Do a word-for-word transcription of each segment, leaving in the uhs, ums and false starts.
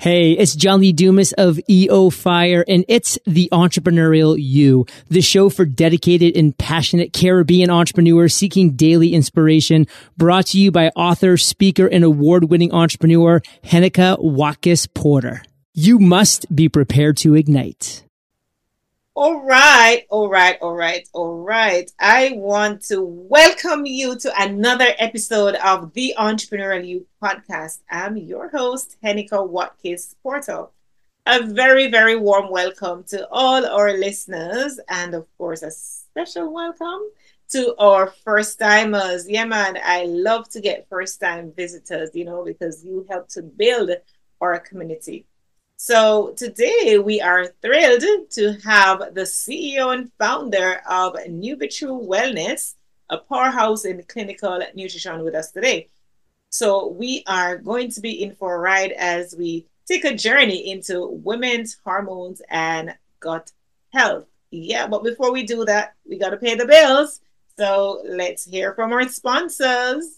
Hey, it's John Lee Dumas of E O Fire, and it's The Entrepreneurial You, the show for dedicated and passionate Caribbean entrepreneurs seeking daily inspiration, brought to you by author, speaker, and award-winning entrepreneur, Henika Watkis Porter. You must be prepared to ignite. All right, all right, all right, all right. I want to welcome you to another episode of the Entrepreneurial You podcast. I'm your host, Henika Watkis Porter. A very, very warm welcome to all our listeners, and of course, a special welcome to our first timers. Yeah, man, I love to get first time visitors, you know, because you help to build our community. So today we are thrilled to have the C E O and founder of NuviTru Wellness, a powerhouse in clinical nutrition, with us today. So we are going to be in for a ride as we take a journey into women's hormones and gut health. Yeah, but before we do that, we got to pay the bills. So let's hear from our sponsors.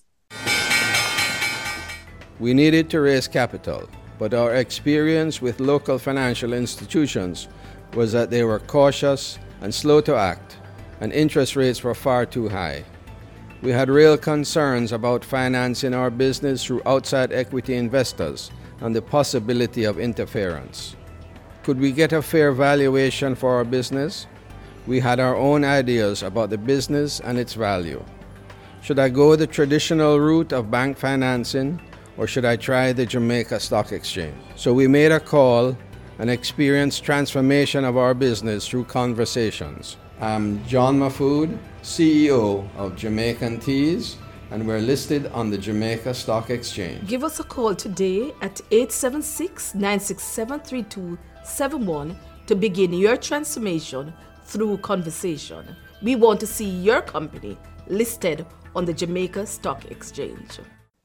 We needed to raise capital, but our experience with local financial institutions was that they were cautious and slow to act, and interest rates were far too high. We had real concerns about financing our business through outside equity investors and the possibility of interference. Could we get a fair valuation for our business? We had our own ideas about the business and its value. Should I go the traditional route of bank financing, or should I try the Jamaica Stock Exchange? So we made a call and experienced transformation of our business through conversations. I'm John Mahfood, C E O of Jamaican Teas, and we're listed on the Jamaica Stock Exchange. Give us a call today at eight seven six, nine six seven, three two seven one to begin your transformation through conversation. We want to see your company listed on the Jamaica Stock Exchange.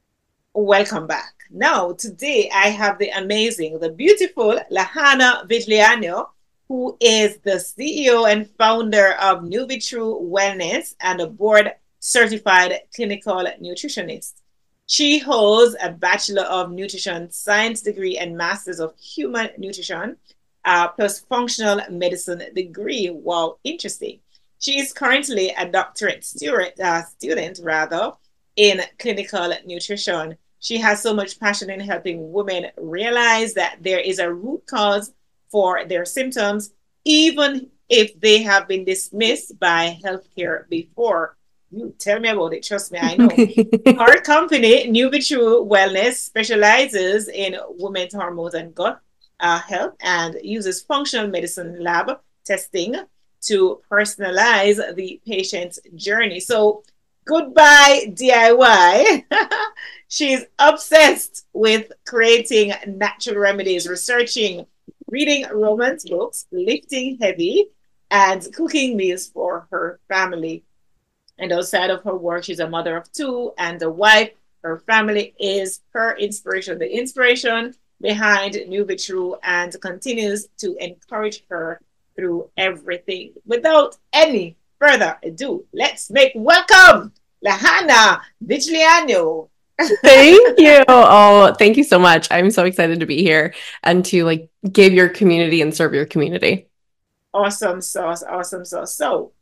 Welcome back. Now, today I have the amazing, the beautiful Lahana Vigliano, who is the C E O and founder of NuviTru Wellness and a board certified clinical nutritionist. She holds a Bachelor of Nutrition Science degree and Masters of Human Nutrition, uh, plus functional medicine degree. Wow, interesting. She is currently a doctorate student, uh, student rather, in clinical nutrition. She has so much passion in helping women realize that there is a root cause for their symptoms, even if they have been dismissed by healthcare before. You tell me about it. Trust me, I know. Our company, NuviTru Wellness, specializes in women's hormones and gut uh, health and uses functional medicine lab testing to personalize the patient's journey. So goodbye, D I Y. She's obsessed with creating natural remedies, researching, reading romance books, lifting heavy, and cooking meals for her family. And outside of her work, she's a mother of two and a wife. Her family is her inspiration, the inspiration behind NuviTru, and continues to encourage her through everything. Without any further ado, let's make welcome Lahana Vigliano. Thank you. Oh, thank you so much. I'm so excited to be here and to like give your community and serve your community. Awesome sauce, awesome sauce. So,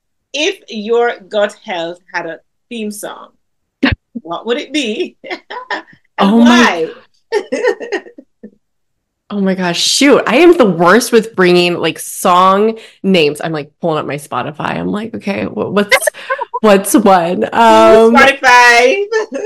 if your gut health had a theme song, what would it be? And oh why? My- oh my gosh, shoot. I am the worst with bringing like song names. I'm like pulling up my Spotify. I'm like, okay, what's what's one? Um, Spotify.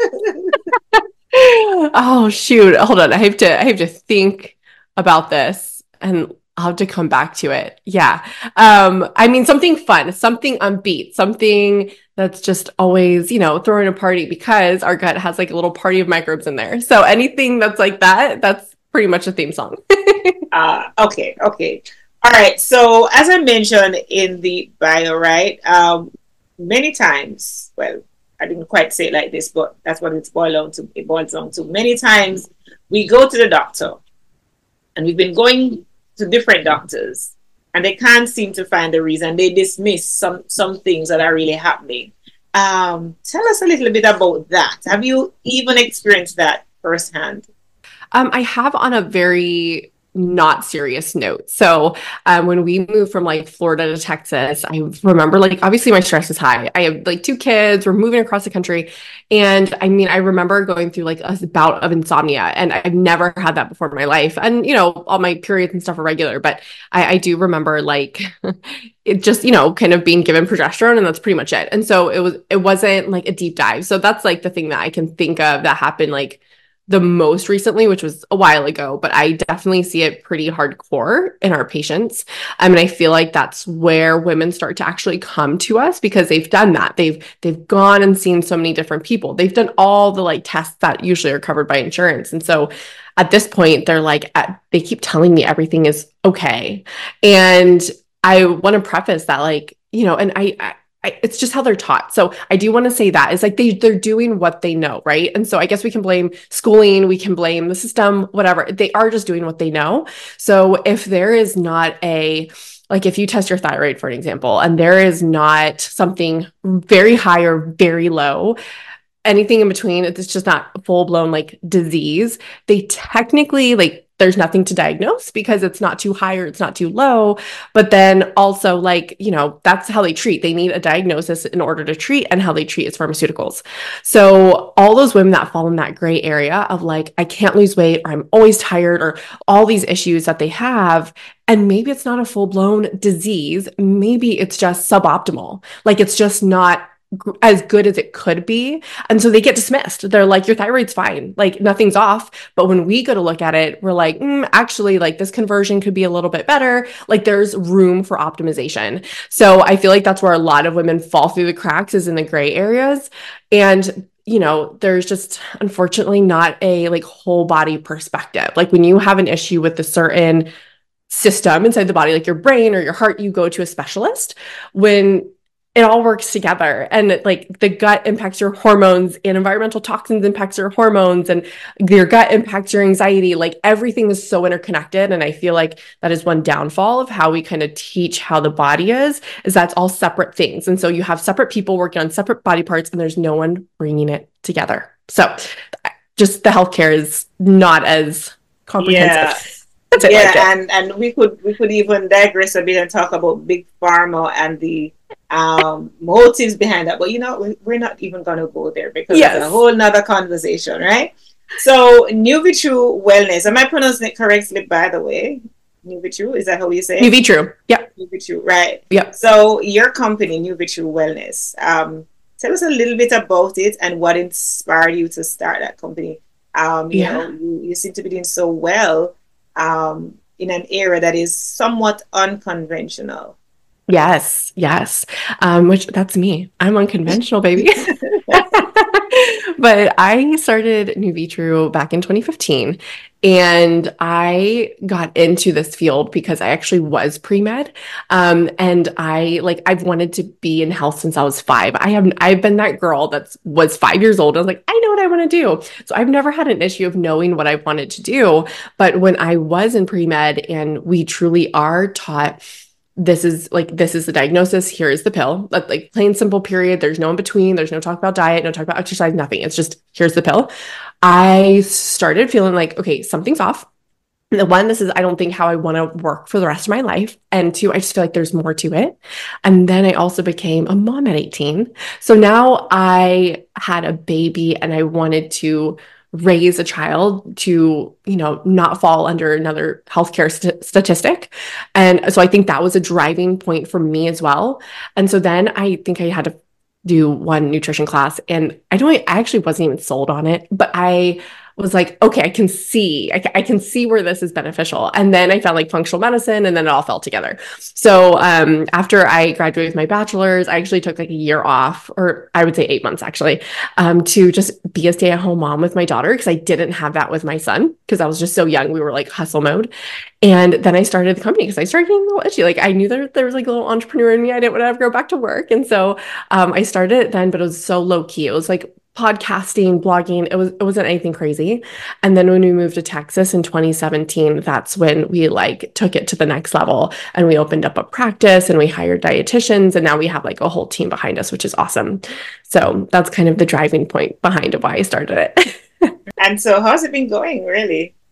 oh shoot. Hold on. I have to I have to think about this and I'll have to come back to it. Yeah. Um, I mean, something fun, something upbeat, something that's just always, you know, throwing a party, because our gut has like a little party of microbes in there. So anything that's like that, that's pretty much a theme song. uh, okay, okay. All right. So as I mentioned in the bio, right, um, many times, well, I didn't quite say it like this, but that's what it's boiled down to. It boils down to many times we go to the doctor, and we've been going to different doctors, and they can't seem to find the reason. They dismiss some some things that are really happening. Um, tell us a little bit about that. Have you even experienced that firsthand? Um, I have on a very not serious note. So um, when we moved from like Florida to Texas, I remember like obviously my stress is high. I have like two kids, we're moving across the country. And I mean, I remember going through like a bout of insomnia, and I've never had that before in my life. And, you know, all my periods and stuff are regular, but I, I do remember like it just, you know, kind of being given progesterone, and that's pretty much it. And so it was, it wasn't like a deep dive. So that's like the thing that I can think of that happened like the most recently, which was a while ago, but I definitely see it pretty hardcore in our patients. I mean, I feel like that's where women start to actually come to us because they've done that. They've, they've gone and seen so many different people. They've done all the like tests that usually are covered by insurance. And so at this point, they're like, they keep telling me everything is okay. And I want to preface that, like, you know, and I, I I, it's just how they're taught. So I do want to say that it's like they, they're doing what they know, right? And so I guess we can blame schooling, we can blame the system, whatever. They are just doing what they know. So if there is not a, like if you test your thyroid, for an example, and there is not something very high or very low, anything in between, it's just not full-blown like disease, they technically like, there's nothing to diagnose because it's not too high or it's not too low. But then also like, you know, that's how they treat. They need a diagnosis in order to treat, and how they treat is pharmaceuticals. So all those women that fall in that gray area of like, I can't lose weight, or I'm always tired, or all these issues that they have, and maybe it's not a full-blown disease, maybe it's just suboptimal. Like it's just not as good as it could be. And so they get dismissed. They're like, your thyroid's fine. Like nothing's off. But when we go to look at it, we're like, mm, actually, like this conversion could be a little bit better. Like there's room for optimization. So I feel like that's where a lot of women fall through the cracks, is in the gray areas. And you know, there's just unfortunately not a like whole body perspective. Like when you have an issue with a certain system inside the body, like your brain or your heart, you go to a specialist. When it all works together, and like the gut impacts your hormones, and environmental toxins impacts your hormones, and your gut impacts your anxiety. Like everything is so interconnected. And I feel like that is one downfall of how we kind of teach how the body is, is that's all separate things. And so you have separate people working on separate body parts, and there's no one bringing it together. So just the healthcare is not as comprehensive. Yeah, yeah like and, and we could, we could even digress a bit and talk about big pharma and the um motives behind that, but you know, we're not even going to go there because yes. It's a whole nother conversation, right? So NuviTru Wellness, am I pronouncing it correctly, by the way? NuviTru, is that how you say it? NuviTru, yeah. NuviTru, right. Yeah. So your company, NuviTru Wellness, um tell us a little bit about it and what inspired you to start that company. Um you yeah. know, you, you seem to be doing so well um in an area that is somewhat unconventional. Yes, yes. Um, which that's me. I'm unconventional, baby. But I started NuviTru back in twenty fifteen, and I got into this field because I actually was pre-med. Um, and I like, I've wanted to be in health since I was five. I have, I've been that girl that was five years old. I was like, I know what I want to do. So I've never had an issue of knowing what I wanted to do. But when I was in pre-med, and we truly are taught, this is like, this is the diagnosis. Here is the pill. Like plain simple, period. There's no in between. There's no talk about diet, no talk about exercise, nothing. It's just, here's the pill. I started feeling like, okay, something's off. The one, this is, I don't think how I want to work for the rest of my life. And two, I just feel like there's more to it. And then I also became a mom at eighteen. So now I had a baby, and I wanted to raise a child to, you know, not fall under another healthcare st- statistic. And so I think that was a driving point for me as well. And so then I think I had to do one nutrition class, and I don't, I actually wasn't even sold on it, but I was like, okay, I can see, I, I can see where this is beneficial. And then I found like functional medicine, and then it all fell together. So um, after I graduated with my bachelor's, I actually took like a year off, or I would say eight months actually, um, to just be a stay-at-home mom with my daughter, because I didn't have that with my son, because I was just so young. We were like hustle mode. And then I started the company because I started getting a little itchy. Like I knew there, there was like a little entrepreneur in me. I didn't want to ever go back to work. And so um, I started it then, but it was so low key. It was like podcasting, blogging. It was, it wasn't anything crazy. And then when we moved to Texas in twenty seventeen, that's when we like took it to the next level, and we opened up a practice, and we hired dietitians, and now we have like a whole team behind us, which is awesome. So that's kind of the driving point behind why I started it. And so how's it been going, really?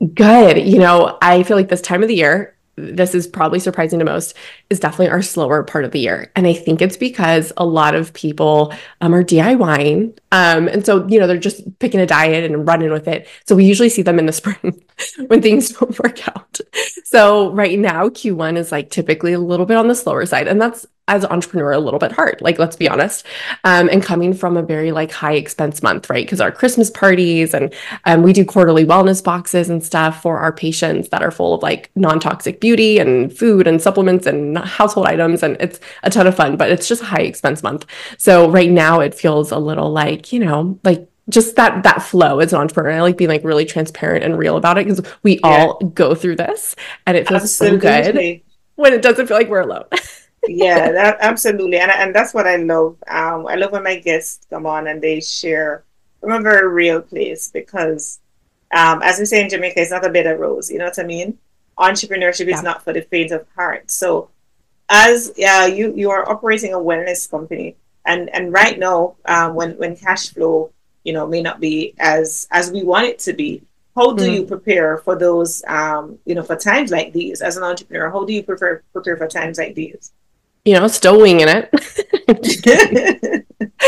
Good. You know, I feel like this time of the year, this is probably surprising to most, is definitely our slower part of the year. And I think it's because a lot of people um, are DIYing. Um, and so, you know, they're just picking a diet and running with it. So we usually see them in the spring when things don't work out. So right now, Q one is like typically a little bit on the slower side. And that's, as an entrepreneur, a little bit hard, like, let's be honest. Um, and coming from a very like high expense month, right? Because our Christmas parties and um, we do quarterly wellness boxes and stuff for our patients that are full of like non-toxic beauty and food and supplements and household items. And it's a ton of fun, but it's just a high expense month. So right now it feels a little like, you know, like just that that flow as an entrepreneur. I like being like really transparent and real about it because we yeah. all go through this and it feels absolutely. So good when it doesn't feel like we're alone. Yeah, that, absolutely. And, and that's what I love. Um, I love when my guests come on and they share from a very real place because, um, as we say in Jamaica, it's not a bed of rose. You know what I mean? Entrepreneurship yeah. is not for the faint of heart. So as uh, you, you are operating a wellness company and, and right now, um, when, when cash flow, you know, may not be as, as we want it to be, how do mm. you prepare for those, um, you know, for times like these as an entrepreneur? How do you prepare, prepare for times like these? You know, still winging it.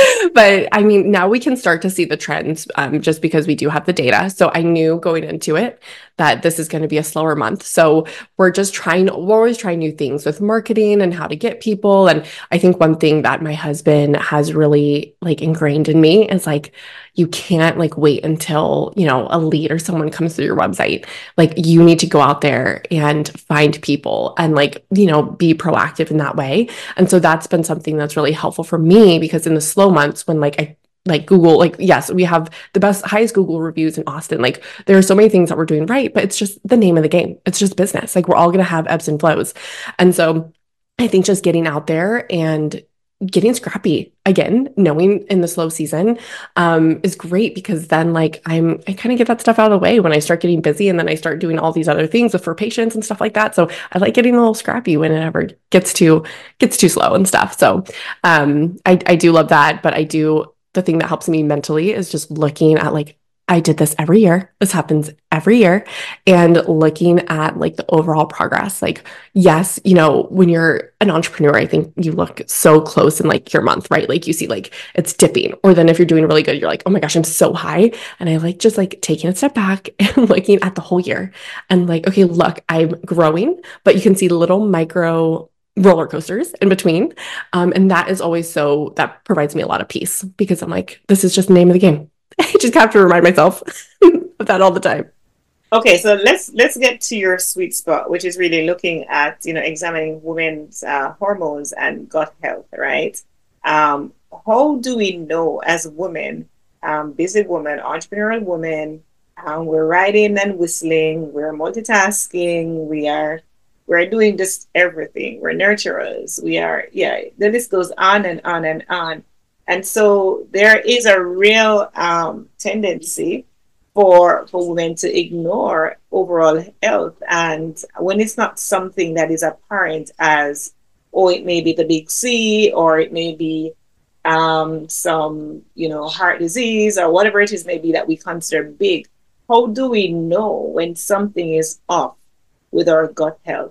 But I mean, now we can start to see the trends um, just because we do have the data. So I knew going into it that this is going to be a slower month. So we're just trying, we're always trying new things with marketing and how to get people. And I think one thing that my husband has really like ingrained in me is like, you can't like wait until, you know, a lead or someone comes through your website. Like you need to go out there and find people and like, you know, be proactive in that way. And so that's been something that's really helpful for me because in the slow months when like I like Google, like, yes, we have the best, highest Google reviews in Austin. Like there are so many things that we're doing right, but it's just the name of the game. It's just business. Like we're all going to have ebbs and flows. And so I think just getting out there and getting scrappy again, knowing in the slow season um, is great because then like I'm, I kind of get that stuff out of the way when I start getting busy and then I start doing all these other things for patients and stuff like that. So I like getting a little scrappy when it ever gets too, gets too slow and stuff. So um, I, I do love that, but I do, the thing that helps me mentally is just looking at like, I did this every year. This happens every year. And looking at like the overall progress, like, yes, you know, when you're an entrepreneur, I think you look so close in like your month, right? Like you see like it's dipping, or then if you're doing really good, you're like, oh my gosh, I'm so high. And I like just like taking a step back and looking at the whole year and like, okay, look, I'm growing, but you can see little micro roller coasters in between. Um, and that is always so, that provides me a lot of peace because I'm like, this is just the name of the game. I just have to remind myself of that all the time. Okay, so let's let's get to your sweet spot, which is really looking at, you know, examining women's uh, hormones and gut health, right? Um, how do we know as women, um, busy women, entrepreneurial women, um, we're writing and whistling, we're multitasking, we are we're doing just everything, we're nurturers, we are, yeah, the list goes on and on and on. And so there is a real um, tendency for for women to ignore overall health. And when it's not something that is apparent as, oh, it may be the big C, or it may be um, some, you know, heart disease or whatever it is may be that we consider big, how do we know when something is off with our gut health?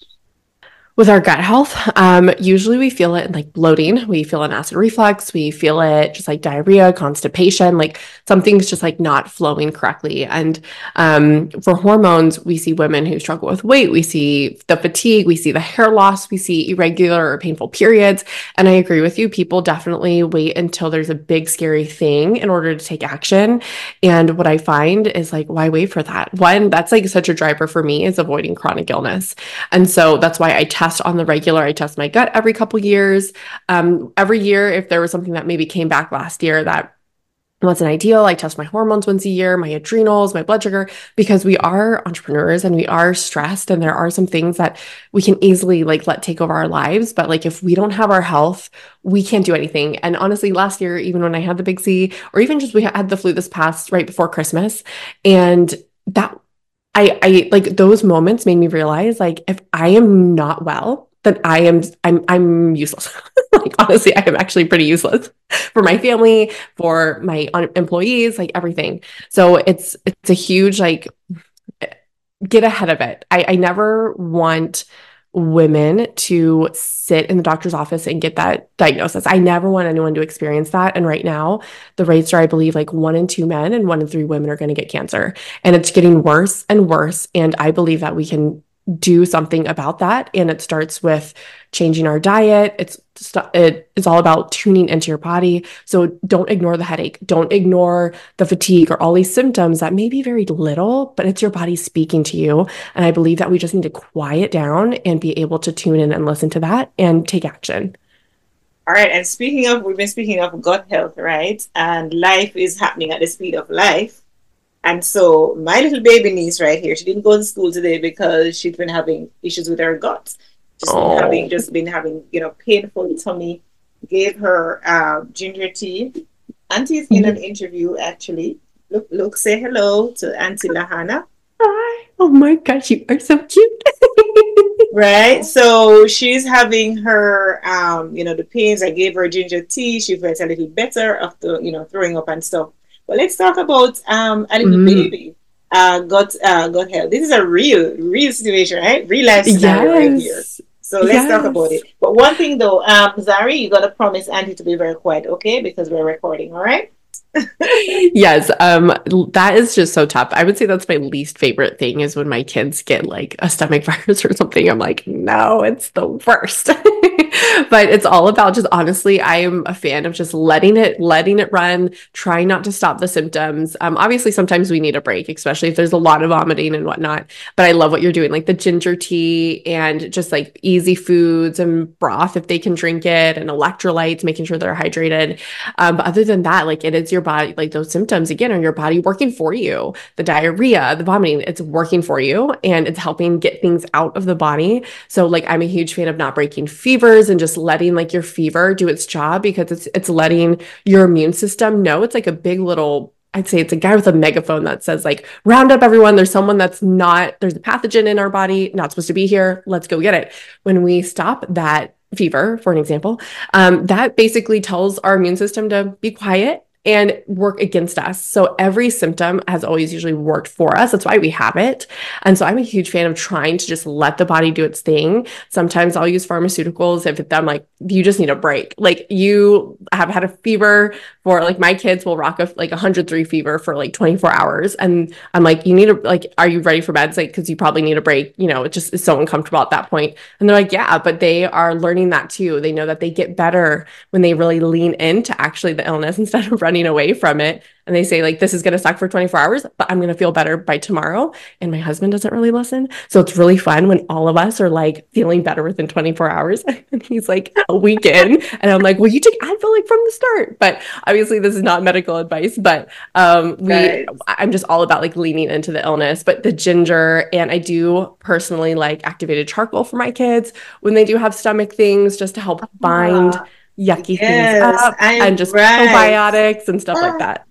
With our gut health, um, usually we feel it in like bloating, we feel an acid reflux, we feel it just like diarrhea, constipation, like something's just like not flowing correctly. And um, for hormones, we see women who struggle with weight, we see the fatigue, we see the hair loss, we see irregular or painful periods. And I agree with you, people definitely wait until there's a big scary thing in order to take action. And what I find is like, why wait for that? One, that's like such a driver for me is avoiding chronic illness. And so that's why I test on the regular. I test my gut every couple years. Um, every year, if there was something that maybe came back last year that wasn't ideal, I test my hormones once a year, my adrenals, my blood sugar, because we are entrepreneurs and we are stressed and there are some things that we can easily like let take over our lives. But like if we don't have our health, we can't do anything. And honestly, last year, even when I had the big C, or even just we had the flu this past right before Christmas, and that I, I like those moments made me realize like if I am not well, then I am I'm I'm useless. Like honestly, I am actually pretty useless for my family, for my employees, like everything. So it's it's a huge like get ahead of it. I, I never want women to sit in the doctor's office and get that diagnosis. I never want anyone to experience that. And right now, the rates are, I believe, like one in two men and one in three women are going to get cancer. And it's getting worse and worse. And I believe that we can do something about that. And it starts with changing our diet. It's it is all about tuning into your body. So don't ignore the headache. Don't ignore the fatigue or all these symptoms that may be very little, but it's your body speaking to you. And I believe that we just need to quiet down and be able to tune in and listen to that and take action. All right. And speaking of, we've been speaking of gut health, right? And life is happening at the speed of life. And so my little baby niece right here, she didn't go to school today because she's been having issues with her guts. Just oh. been having, just been having, you know, painful tummy. Gave her uh, ginger tea. Auntie's in mm-hmm. an interview, actually. Look, look, say hello to Auntie Lahana. Hi. Oh my gosh, you are so cute. Right? So she's having her, um, you know, the pains. I gave her ginger tea. She felt a little better after, you know, throwing up and stuff. But let's talk about um, a little mm. baby, uh, gut, uh, gut health. This is a real, real situation, right? Real life scenario yes. right here. So let's yes. talk about it. But one thing though, um, Zari, you got to promise Auntie to be very quiet, okay? Because we're recording, all right? Yes, um, that is just so tough. I would say that's my least favorite thing is when my kids get like a stomach virus or something. I'm like, no, it's the worst. But it's all about just honestly, I am a fan of just letting it, letting it run, trying not to stop the symptoms. Um, obviously, sometimes we need a break, especially if there's a lot of vomiting and whatnot. But I love what you're doing, like the ginger tea and just like easy foods and broth if they can drink it, and electrolytes, making sure they're hydrated. Um, but other than that, like it is your body, like those symptoms again are your body working for you. The diarrhea, the vomiting, it's working for you and it's helping get things out of the body. So like I'm a huge fan of not breaking fevers and just letting like your fever do its job, because it's it's letting your immune system know. It's like a big little, I'd say it's a guy with a megaphone that says like, round up everyone. There's someone that's not, there's a pathogen in our body, not supposed to be here. Let's go get it. When we stop that fever, for an example, um, that basically tells our immune system to be quiet and work against us. So every symptom has always usually worked for us. That's why we have it. And so I'm a huge fan of trying to just let the body do its thing. Sometimes I'll use pharmaceuticals if I'm like, you just need a break. Like you have had a fever for like my kids will rock a like one hundred three fever for like twenty-four hours. And I'm like, you need a, like, are you ready for meds? Like, cause you probably need a break. You know, it just is so uncomfortable at that point. And they're like, yeah, but they are learning that too. They know that they get better when they really lean into actually the illness instead of running away from it. And they say like, this is going to suck for twenty-four hours, but I'm going to feel better by tomorrow. And my husband doesn't really listen. So it's really fun when all of us are like feeling better within twenty-four hours. And he's like a week in. And I'm like, well, you took Advil like from the start. But obviously this is not medical advice, but um, we, right. I'm just all about like leaning into the illness, but the ginger. And I do personally like activated charcoal for my kids when they do have stomach things, just to help bind uh, yucky yes, things up I'm and just right. probiotics and stuff uh, like that.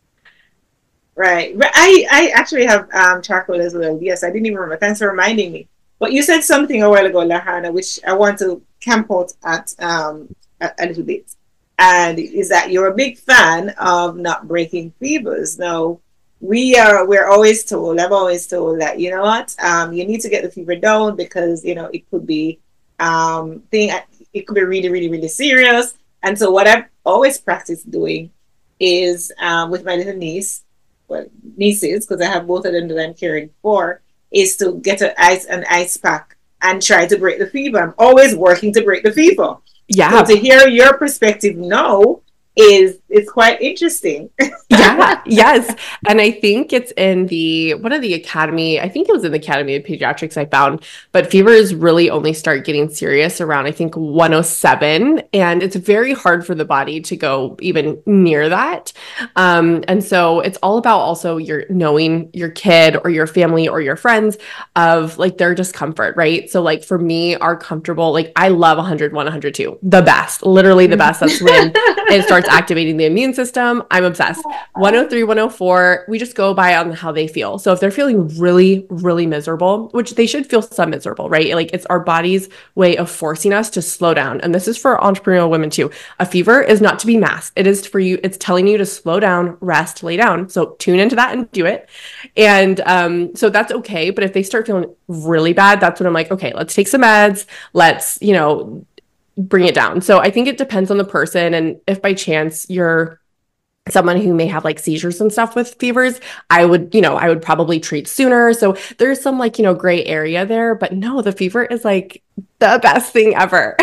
Right. I, I actually have um, charcoal as well. Yes, I didn't even remember. Thanks for reminding me. But you said something a while ago, Lahana, which I want to camp out at um, a, a little bit. And is that you're a big fan of not breaking fevers. Now, we are, we're always told, I've always told that, you know what, um, you need to get the fever down because, you know, it could be, um, thing, it could be really, really, really serious. And so what I've always practiced doing is um, with my little niece, well, nieces, because I have both of them that I'm caring for, is to get an ice, an ice pack and try to break the fever. I'm always working to break the fever. Yeah. So to hear your perspective now is is quite interesting. Yeah, yes. And I think it's in the, one of the academy, I think it was in the Academy of Pediatrics I found, but fevers really only start getting serious around, I think, one oh seven. And it's very hard for the body to go even near that. Um, and so it's all about also your knowing your kid or your family or your friends of like their discomfort, right? So like for me, our comfortable, like I love one oh one, one oh two, the best, literally the best. That's when it starts starts activating the immune system. I'm obsessed. one oh three, one oh four, we just go by on how they feel. So if they're feeling really, really miserable, which they should feel some miserable, right? Like it's our body's way of forcing us to slow down. And this is for entrepreneurial women too. A fever is not to be masked. It is for you. It's telling you to slow down, rest, lay down. So tune into that and do it. And um, so that's okay. But if they start feeling really bad, that's when I'm like, okay, let's take some meds. Let's, you know, bring it down. So I think it depends on the person. And if by chance you're someone who may have like seizures and stuff with fevers, I would, you know, I would probably treat sooner. So there's some like, you know, gray area there, but no, the fever is like the best thing ever.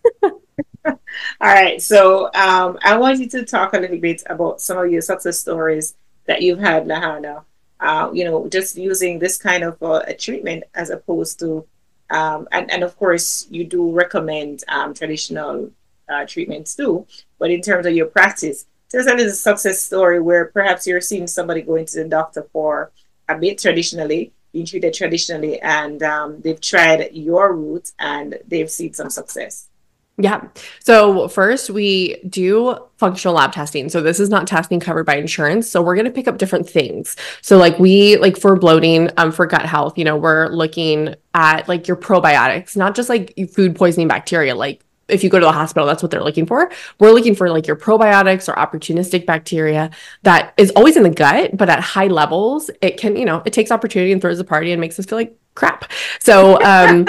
All right. So um, I want you to talk a little bit about some of your success stories that you've had, Lahana. Uh, you know, just using this kind of uh, a treatment as opposed to Um, and, and of course, you do recommend um, traditional uh, treatments too. But in terms of your practice, tell us a little success story where perhaps you're seeing somebody going to the doctor for a bit traditionally, being treated traditionally, and um, they've tried your route and they've seen some success. Yeah. So first we do functional lab testing. So this is not testing covered by insurance. So we're going to pick up different things. So like we, like for bloating, um, for gut health, you know, we're looking at like your probiotics, not just like food poisoning bacteria. Like if you go to the hospital, that's what they're looking for. We're looking for like your probiotics or opportunistic bacteria that is always in the gut, but at high levels, it can, you know, it takes opportunity and throws a party and makes us feel like crap. So, um,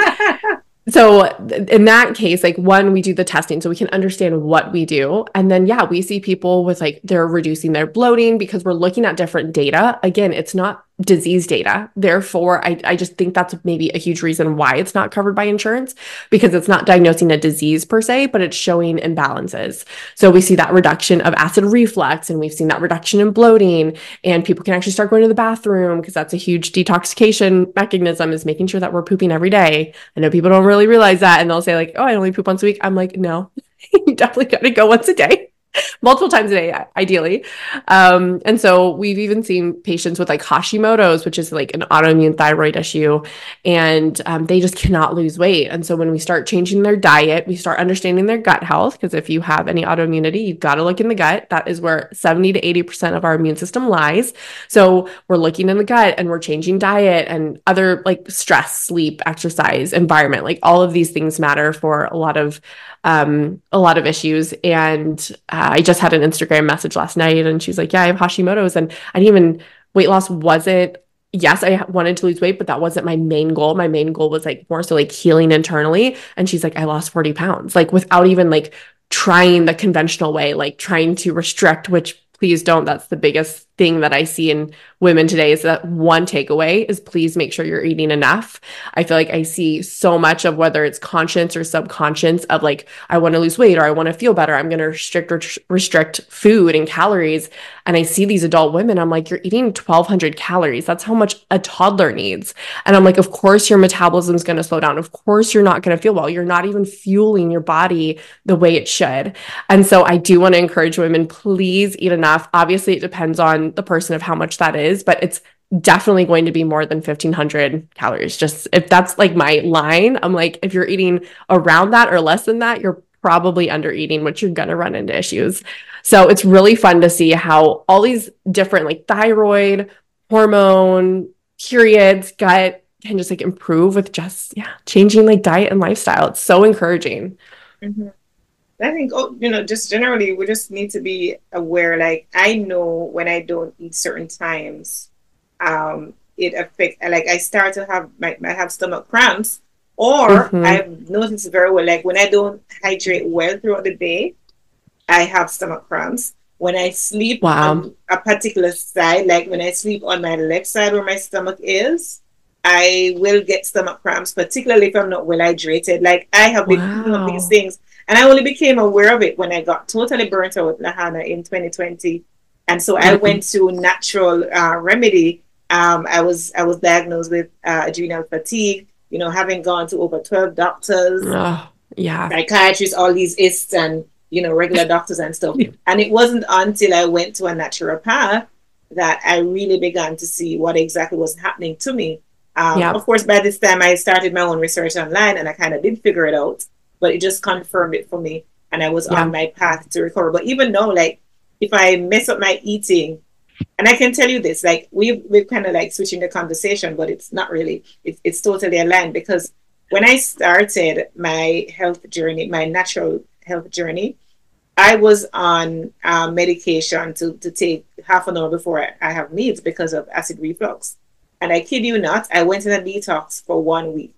So in that case, like one, we do the testing so we can understand what we do. And then, yeah, we see people with like, they're reducing their bloating because we're looking at different data. Again, it's not disease data. Therefore, I, I just think that's maybe a huge reason why it's not covered by insurance, because it's not diagnosing a disease per se, but it's showing imbalances. So we see that reduction of acid reflux, and we've seen that reduction in bloating, and people can actually start going to the bathroom because that's a huge detoxification mechanism, is making sure that we're pooping every day. I know people don't really realize that, and they'll say like, oh, I only poop once a week. I'm like, no, you definitely got to go once a day. Multiple times a day, ideally. Um, and so we've even seen patients with like Hashimoto's, which is like an autoimmune thyroid issue, and um, they just cannot lose weight. And so when we start changing their diet, we start understanding their gut health, because if you have any autoimmunity, you've got to look in the gut. That is where seventy to eighty percent of our immune system lies. So we're looking in the gut, and we're changing diet and other like stress, sleep, exercise, environment, like all of these things matter for a lot of um, a lot of issues. And uh, I just had an Instagram message last night, and she's like, yeah, I have Hashimoto's. And I didn't even, weight loss wasn't, yes, I wanted to lose weight, but that wasn't my main goal. My main goal was like more so like healing internally. And she's like, I lost forty pounds, like without even like trying the conventional way, like trying to restrict, which please don't. That's the biggest thing that I see in women today, is that one takeaway is please make sure you're eating enough. I feel like I see so much of, whether it's conscious or subconscious, of like, I want to lose weight or I want to feel better, I'm going to restrict restrict food and calories. And I see these adult women, I'm like, you're eating twelve hundred calories. That's how much a toddler needs. And I'm like, of course your metabolism is going to slow down. Of course you're not going to feel well. You're not even fueling your body the way it should. And so I do want to encourage women, please eat enough. Obviously it depends on the person of how much that is, but it's definitely going to be more than fifteen hundred calories. Just if that's like my line, I'm like, if you're eating around that or less than that, you're probably under eating, which you're going to run into issues. So it's really fun to see how all these different like thyroid, hormone, periods, gut can just like improve with just, yeah, changing like diet and lifestyle. It's so encouraging. Mm-hmm. I think, oh, you know, just generally, we just need to be aware. Like, I know when I don't eat certain times, um, it affects, like, I start to have, might, might have stomach cramps, or mm-hmm. I've noticed very well, like, when I don't hydrate well throughout the day, I have stomach cramps. When I sleep wow. on a particular side, like when I sleep on my left side where my stomach is, I will get stomach cramps, particularly if I'm not well hydrated. Like, I have been wow. picking up these things. And I only became aware of it when I got totally burnt out with Lahana in twenty twenty. And so mm-hmm. I went to natural uh, remedy. Um, I was I was diagnosed with uh, adrenal fatigue, you know, having gone to over twelve doctors, oh, yeah, psychiatrists, all these ists and, you know, regular doctors and stuff. And it wasn't until I went to a naturopath that I really began to see what exactly was happening to me. Um, yeah. Of course, by this time I started my own research online, and I kind of did figure it out. But it just confirmed it for me. and I was Yeah. on my path to recover. But even now, like if I mess up my eating, and I can tell you this, like we've we've kind of like switching the conversation, but it's not really. It's it's totally aligned, because when I started my health journey, my natural health journey, I was on uh, medication to to take half an hour before I, I have meals because of acid reflux. And I kid you not, I went in a detox for one week.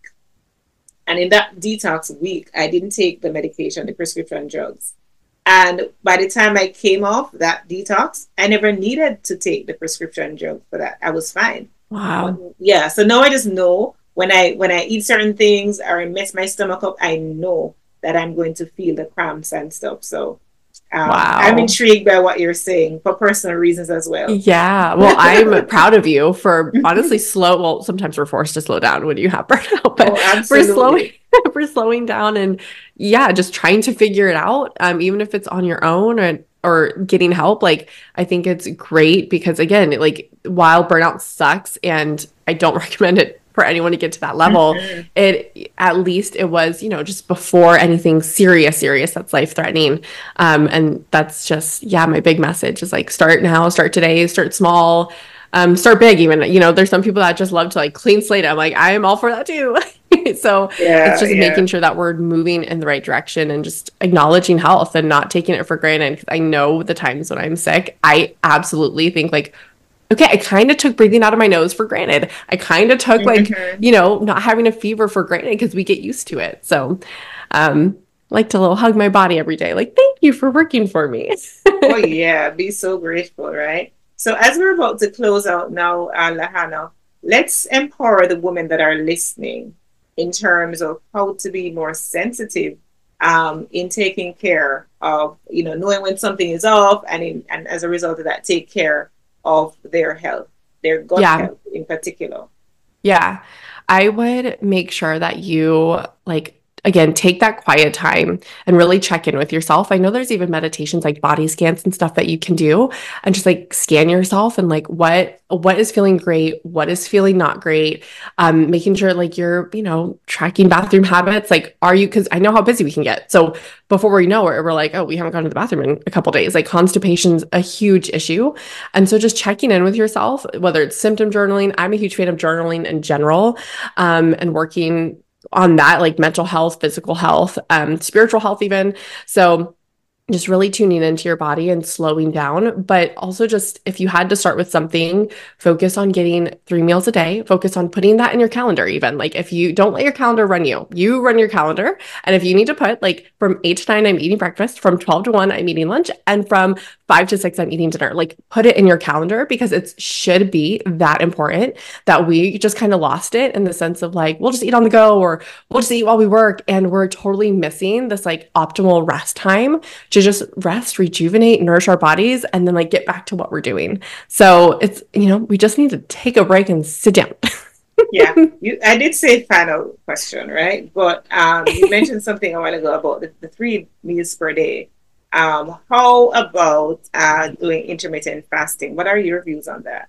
And in that detox week, I didn't take the medication, the prescription drugs. And by the time I came off that detox, I never needed to take the prescription drug for that. I was fine. Wow. But, yeah. So now I just know when I when I eat certain things or I mess my stomach up, I know that I'm going to feel the cramps and stuff. So um, Wow. I'm intrigued by what you're saying for personal reasons as well. Yeah. Well, I'm proud of you for honestly slow. Well, sometimes we're forced to slow down when you have burnout, but Oh, for absolutely. slowing, for slowing down and yeah, just trying to figure it out. Um, even if it's on your own or, or getting help, like I think it's great because again, like while burnout sucks and I don't recommend it for anyone to get to that level, Mhm. it at least it was, you know, just before anything serious, serious that's life threatening. Um, and that's just, yeah, my big message is like start now, start today, start small, um, start big even. You know, there's some people that just love to like clean slate. I'm like, I am all for that too. So Yeah, it's just yeah. making sure that we're moving in the right direction and just acknowledging health and not taking it for granted. 'Cause I know the times when I'm sick, I absolutely think like, okay, I kind of took breathing out of my nose for granted. I kind of took like, Mhm. you know, not having a fever for granted because we get used to it. So, um, I like to little hug my body every day. Like, thank you for working for me. Oh yeah, be so grateful, right? So as we're about to close out now, uh, Lahana, let's empower the women that are listening in terms of how to be more sensitive um, in taking care of, you know, knowing when something is off, and in, and as a result of that, take care of their health, their gut Yeah. health in particular. Yeah. I would make sure that you like again take that quiet time and really check in with yourself. I know there's even meditations like body scans and stuff that you can do and just like scan yourself and like what what is feeling great, what is feeling not great. Um making sure like you're, you know, tracking bathroom habits. Like are you because I know how busy we can get. So before we know it, we're like, oh, we haven't gone to the bathroom in a couple days. Like constipation's a huge issue. And so just checking in with yourself, whether it's symptom journaling. I'm a huge fan of journaling in general, um, and working on that, like mental health, physical health, um, spiritual health even. So just really tuning into your body and slowing down. But also just if you had to start with something, focus on getting three meals a day, focus on putting that in your calendar even. Like if you don't let your calendar run you, you run your calendar. And if you need to put like from eight to nine, I'm eating breakfast, from twelve to one, I'm eating lunch, and from five to six, I'm eating dinner. Like put it in your calendar because it should be that important that we just kind of lost it in the sense of like, we'll just eat on the go or we'll just eat while we work. And we're totally missing this like optimal rest time to just rest, rejuvenate, nourish our bodies, and then like get back to what we're doing. So it's, you know, we just need to take a break and sit down. Yeah, you, I did say final question, right? But um, you mentioned something a while ago about the, the three meals per day. Um, how about uh, doing intermittent fasting? What are your views on that?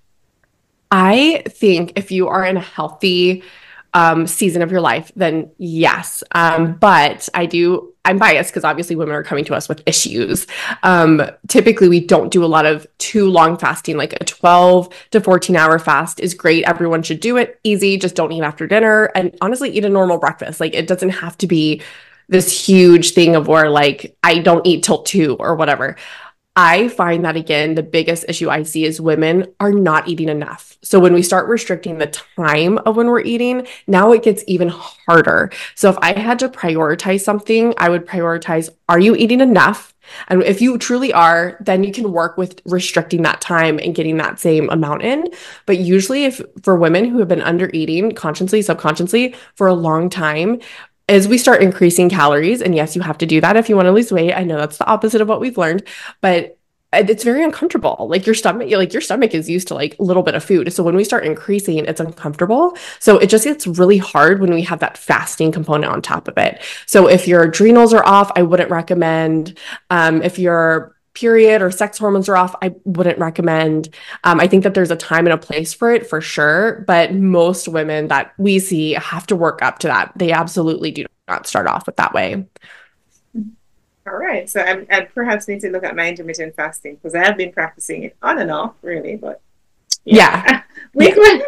I think if you are in a healthy um, season of your life, then yes. Um, but I do, I'm biased because obviously women are coming to us with issues. Um, typically we don't do a lot of too long fasting, like a twelve to fourteen hour fast is great. Everyone should do it. Easy. Just don't eat after dinner and honestly eat a normal breakfast. Like it doesn't have to be this huge thing of where like, I don't eat till two or whatever. I find that again, the biggest issue I see is women are not eating enough. So when we start restricting the time of when we're eating, now it gets even harder. So if I had to prioritize something, I would prioritize, are you eating enough? And if you truly are, then you can work with restricting that time and getting that same amount in. But usually if for women who have been under eating consciously, subconsciously for a long time, as we start increasing calories, and yes, you have to do that if you want to lose weight. I know that's the opposite of what we've learned, but it's very uncomfortable. Like your stomach, like your stomach is used to like a little bit of food. So when we start increasing, it's uncomfortable. So it just gets really hard when we have that fasting component on top of it. So if your adrenals are off, I wouldn't recommend. Um, if your period or sex hormones are off, I wouldn't recommend. Um, I think that there's a time and a place for it for sure. But most women that we see have to work up to that. They absolutely do not start off with that way. All right. So I, I perhaps need to look at my intermittent fasting because I have been practicing it on and off, really. But yeah, Yeah. we Yeah. could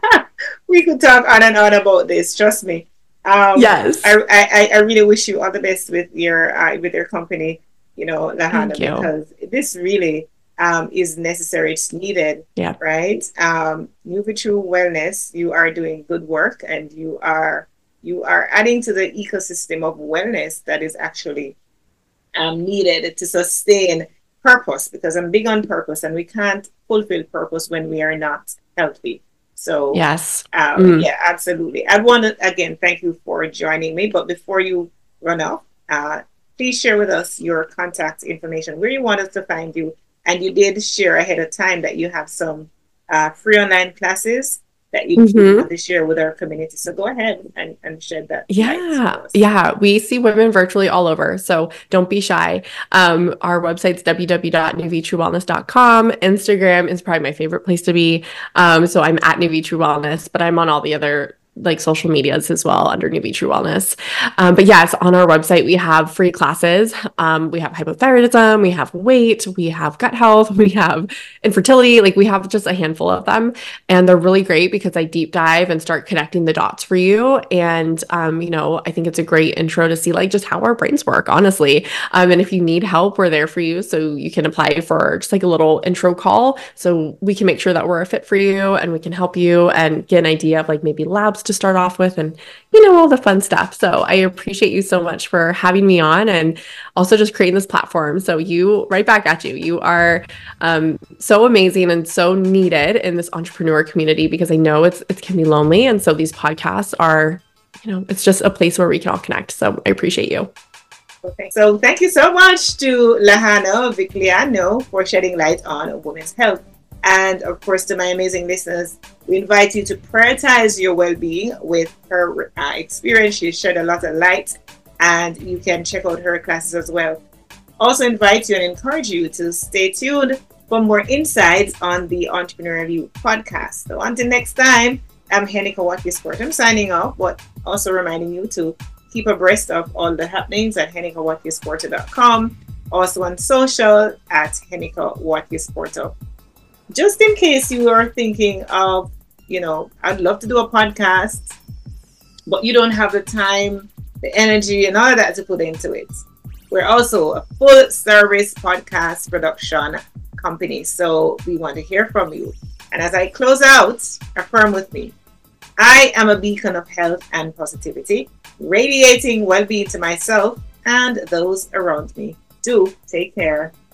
we could talk on and on about this. Trust me. Um, Yes. I, I I really wish you all the best with your uh, with your company. You know, Lahana, Thank you. because this really um, is necessary. It's needed. Yeah. Right. Um, NuviTrue Wellness. You are doing good work, and you are you are adding to the ecosystem of wellness that is actually um, needed to sustain purpose, because I'm big on purpose and we can't fulfill purpose when we are not healthy. So, Yes. um, Mm. yeah, absolutely. I want to, again, thank you for joining me. But before you run off, uh, please share with us your contact information, where you want us to find you. And you did share ahead of time that you have some uh, free online classes that you Mhm. want to share with our community. So go ahead and, and shed that light Yeah, for us. yeah, we see women virtually all over, so don't be shy. Um, our website's w w w dot new v true wellness dot com. Instagram is probably my favorite place to be. Um, so I'm at NuviTrue Wellness, but I'm on all the other like social medias as well under NuviTrue Wellness. Um, but yes, on our website we have free classes. Um, we have hypothyroidism, we have weight, we have gut health, we have infertility. Like we have just a handful of them, and they're really great because I deep dive and start connecting the dots for you. And um, you know, I think it's a great intro to see like just how our brains work, honestly. Um, and if you need help, we're there for you. So you can apply for just like a little intro call, so we can make sure that we're a fit for you and we can help you and get an idea of like maybe labs to start off with, and you know, all the fun stuff. So I appreciate you so much for having me on, and also just creating this platform. So you, right back at you. You are um, so amazing and so needed in this entrepreneur community, because I know it's it can be lonely, and so these podcasts are, you know, it's just a place where we can all connect. So I appreciate you. Okay. So thank you so much to Lahana Vigliano for shedding light on women's health. And of course, to my amazing listeners, we invite you to prioritize your well-being with her uh, experience. She shed a lot of light, and you can check out her classes as well. Also invite you and encourage you to stay tuned for more insights on the Entrepreneurial You podcast. So until next time, I'm Henika Watkins-Porter. I'm signing off, but also reminding you to keep abreast of all the happenings at henika watkins porter dot com. Also on social at Henika Watkins-Porter. Just in case you are thinking of, you know, I'd love to do a podcast, but you don't have the time, the energy, and all of that to put into it. We're also a full service podcast production company, so we want to hear from you. And as I close out, affirm with me. I am a beacon of health and positivity, radiating well-being to myself and those around me. Do take care.